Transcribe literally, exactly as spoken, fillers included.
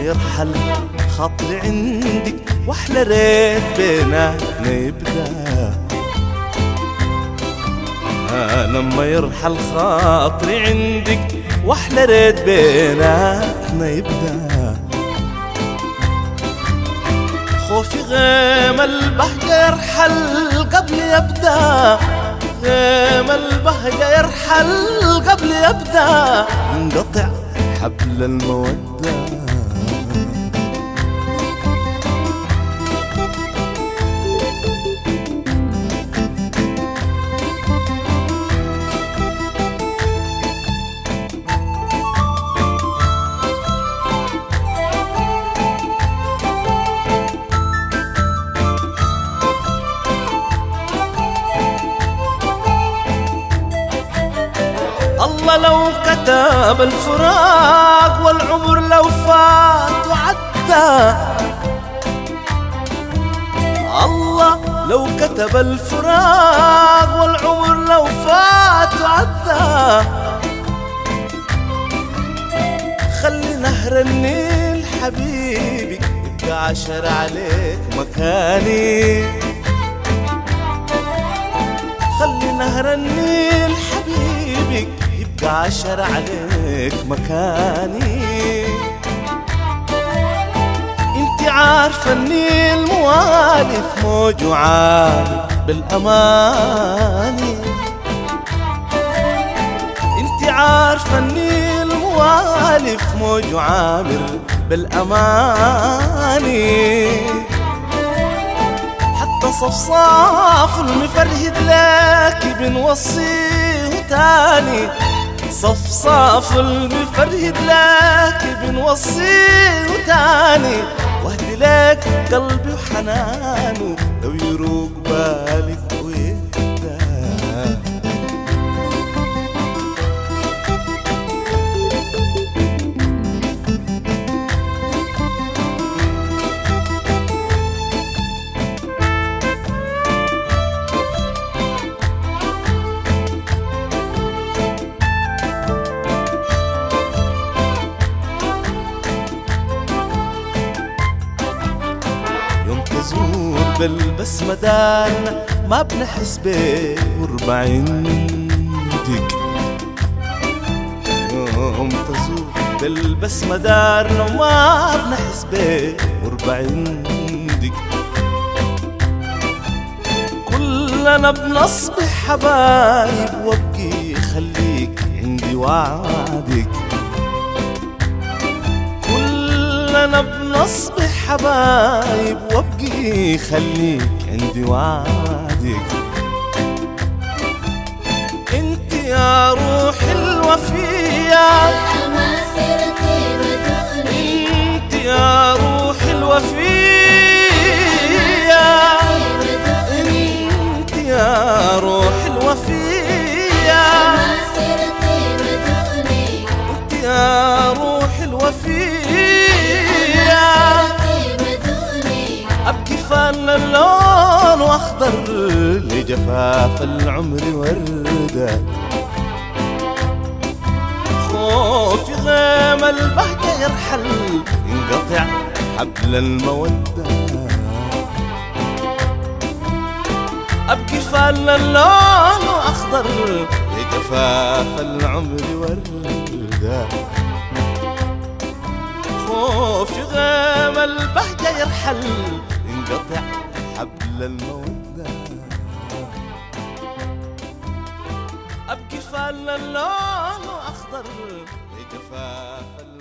يرحل خاطري عندك واحلى ريت بيناتنا يبدا. آه لما يرحل خاطري عندك واحلى ريت بيناتنا يبدا. خوفي غيم البهجة يرحل قبل يبدا، غيم البهجة يرحل قبل يبدا، انقطع حبل المودة. الله لو كتب الفراق والعمر لو فات وعدى، الله لو كتب الفراق والعمر لو فات وعدى، خلي نهر النيل حبيبي يبقى عشر عليك مكاني، خلي نهر النيل حبيبي يبقى عشر عليك مكاني. انت عارفة النيل موالف موج وعالي بالأماني، انت عارفة النيل موالف موج وعامر بالأماني. حتى صفصاف المفرهد لك بنوصيه تاني، صفصاف المفرهد لك بنوصيه تاني، واهدي لك قلبي وحنانه لو يروق بالك ويهدى. تزور بالبسمة دارنا ما بنحس بقرب عندك، يوم تزور بالبسمة دارنا وما بنحس بقرب عندك، كلنا بنصبح حبايب وابقي خليك عندي وعدك، كلنا بنصبح حبايب وابقي خليك عندي وعدك. انت يا روح الوفية ما سرتي بدوني، انت يا روح الوفية، انت يا روح الوفية، ما سرتي بدوني، انت يا روح الوفية. أبكي فان اللون وأخضر لجفاف العمر وردة، خوفي غيم البهجة يرحل ينقطع حبل المودة. أبكي فان اللون وأخضر لجفاف العمر وردة، خوفي غيم البهجة يرحل ينقطع حبل المودة. أبكي فان اللون أخضر لجفاف